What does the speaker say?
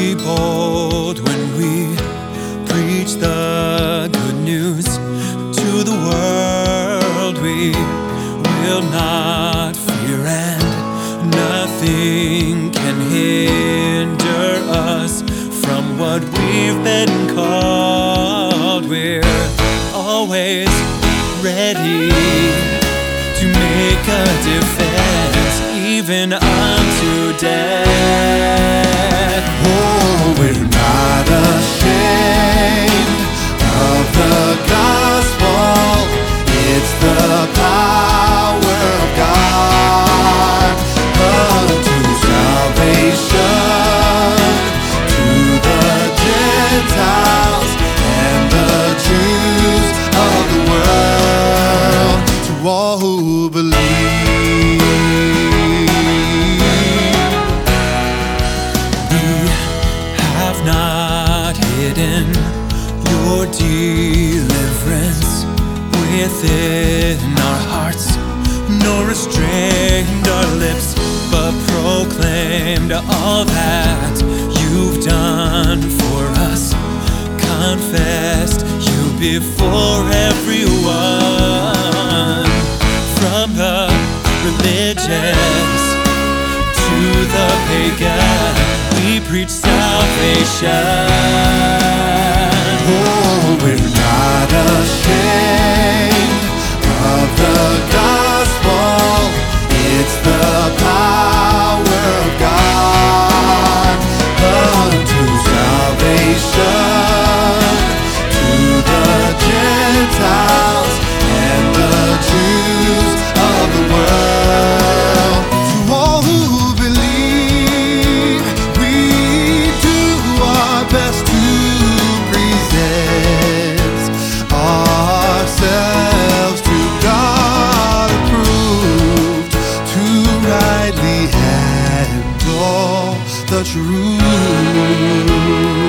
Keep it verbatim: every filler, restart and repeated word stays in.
be bold when we preach the good news to the world. We will not fear, and nothing can hinder us from what we've been called. We're always ready to make a defense, even unto death. Oh, we're not ashamed of the gospel. It's the power of God unto salvation to the Gentiles and the Jews of the world, to all who believe. Not hidden your deliverance within our hearts, nor restrained our lips, but proclaimed all that you've done for us, confessed you before everyone, from the religious to the pagan. We preach salvation. Oh, we're not ashamed of the gospel. It's the power of God unto salvation to the Gentiles and the Jews of the world. To all who believe, we do our best to present ourselves to God approved, to rightly handle the truth.